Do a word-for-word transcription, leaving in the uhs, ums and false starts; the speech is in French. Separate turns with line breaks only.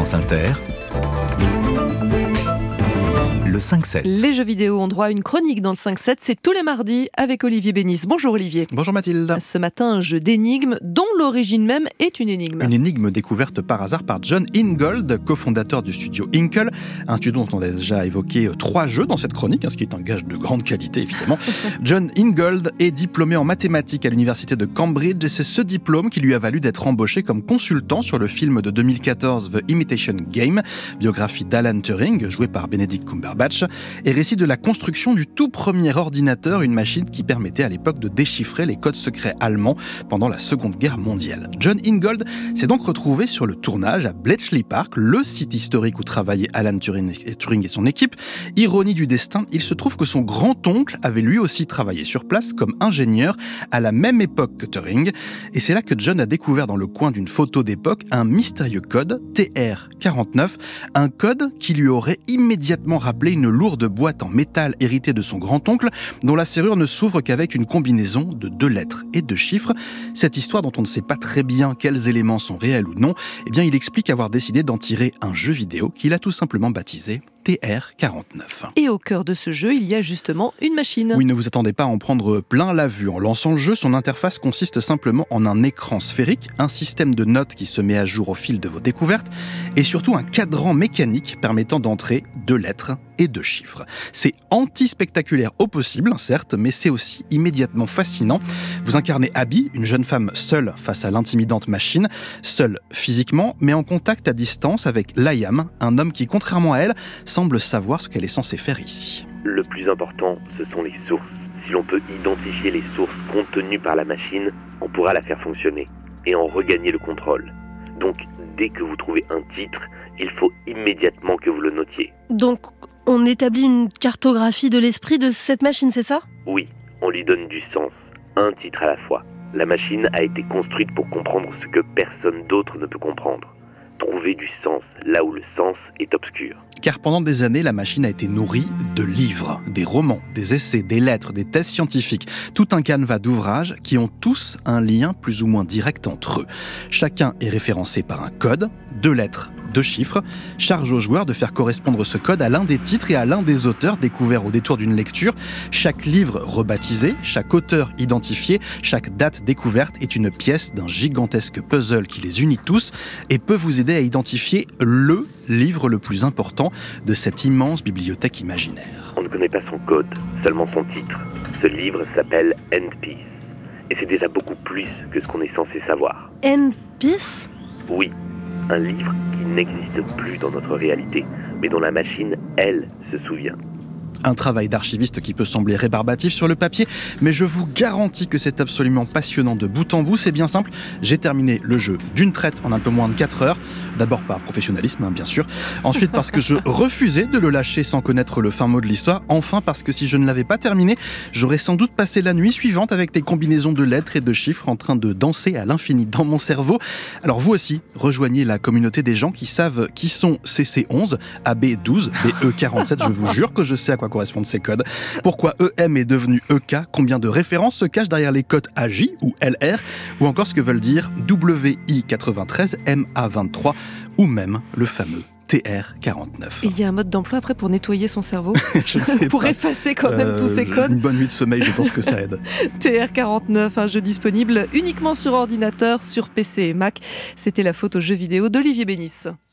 France Inter, le cinq sept.
Les jeux vidéo ont droit à une chronique dans le cinq sept, c'est tous les mardis avec Olivier Bénis. Bonjour Olivier.
Bonjour Mathilde.
Ce matin, un jeu d'énigmes dont l'origine même est une énigme.
Une énigme découverte par hasard par John Ingold, cofondateur du studio Inkle, un studio dont on a déjà évoqué trois jeux dans cette chronique, ce qui est un gage de grande qualité évidemment. John Ingold est diplômé en mathématiques à l'université de Cambridge et c'est ce diplôme qui lui a valu d'être embauché comme consultant sur le film de deux mille quatorze The Imitation Game, biographie d'Alan Turing, joué par Benedict Cumberbatch, et récit de la construction du tout premier ordinateur, une machine qui permettait à l'époque de déchiffrer les codes secrets allemands pendant la Seconde Guerre mondiale. John Ingold s'est donc retrouvé sur le tournage à Bletchley Park, le site historique où travaillaient Alan Turing et son équipe. Ironie du destin, il se trouve que son grand-oncle avait lui aussi travaillé sur place comme ingénieur à la même époque que Turing. Et c'est là que John a découvert dans le coin d'une photo d'époque un mystérieux code, T R quarante-neuf, un code qui lui aurait immédiatement rappelé une lourde boîte en métal héritée de son grand-oncle, dont la serrure ne s'ouvre qu'avec une combinaison de deux lettres et deux chiffres. Cette histoire dont on ne sait pas très bien quels éléments sont réels ou non, eh bien il explique avoir décidé d'en tirer un jeu vidéo qu'il a tout simplement baptisé T R quarante-neuf.
Et au cœur de ce jeu, il y a justement une machine.
Oui, ne vous attendez pas à en prendre plein la vue. En lançant le jeu, son interface consiste simplement en un écran sphérique, un système de notes qui se met à jour au fil de vos découvertes, et surtout un cadran mécanique permettant d'entrer deux lettres et deux chiffres. C'est anti-spectaculaire au possible, certes, mais c'est aussi immédiatement fascinant. Vous incarnez Abby, une jeune femme seule face à l'intimidante machine, seule physiquement, mais en contact à distance avec Liam, un homme qui, contrairement à elle, semble savoir ce qu'elle est censée faire ici.
Le plus important, ce sont les sources. Si l'on peut identifier les sources contenues par la machine, on pourra la faire fonctionner et en regagner le contrôle. Donc, dès que vous trouvez un titre, il faut immédiatement que vous le notiez.
Donc, on établit une cartographie de l'esprit de cette machine, c'est ça ?
Oui, on lui donne du sens, un titre à la fois. La machine a été construite pour comprendre ce que personne d'autre ne peut comprendre. Trouver du sens là où le sens est obscur.
Car pendant des années, la machine a été nourrie de livres, des romans, des essais, des lettres, des thèses scientifiques, tout un canevas d'ouvrages qui ont tous un lien plus ou moins direct entre eux. Chacun est référencé par un code, deux lettres, deux chiffres, charge au joueur de faire correspondre ce code à l'un des titres et à l'un des auteurs découverts au détour d'une lecture. Chaque livre rebaptisé, chaque auteur identifié, chaque date découverte est une pièce d'un gigantesque puzzle qui les unit tous et peut vous aider à identifier le livre le plus important de cette immense bibliothèque imaginaire.
On ne connaît pas son code, seulement son titre. Ce livre s'appelle End Peace. Et c'est déjà beaucoup plus que ce qu'on est censé savoir.
End Peace ?
Oui. Un livre qui n'existe plus dans notre réalité, mais dont la machine, elle, se souvient.
Un travail d'archiviste qui peut sembler rébarbatif sur le papier, mais je vous garantis que c'est absolument passionnant de bout en bout. C'est bien simple, j'ai terminé le jeu d'une traite en un peu moins de quatre heures. D'abord par professionnalisme, hein, bien sûr. Ensuite parce que je refusais de le lâcher sans connaître le fin mot de l'histoire. Enfin parce que si je ne l'avais pas terminé, j'aurais sans doute passé la nuit suivante avec des combinaisons de lettres et de chiffres en train de danser à l'infini dans mon cerveau. Alors vous aussi, rejoignez la communauté des gens qui savent qui sont C C onze, A B douze, B E quarante-sept. Je vous jure que je sais à quoi correspondent ces codes. Pourquoi E M est devenu E K, combien de références se cachent derrière les codes A J ou L R, ou encore ce que veulent dire W I quatre-vingt-treize, M A vingt-trois, ou même le fameux T R quarante-neuf.
Et il y a un mode d'emploi après pour nettoyer son cerveau
Je ne sais
pour
pas.
effacer quand même
Euh,
tous ces
je-
codes.
Une bonne nuit de sommeil, je pense que ça aide.
T R quarante-neuf, un jeu disponible uniquement sur ordinateur, sur P C et Mac. C'était la faute aux jeux vidéo d'Olivier Bénis.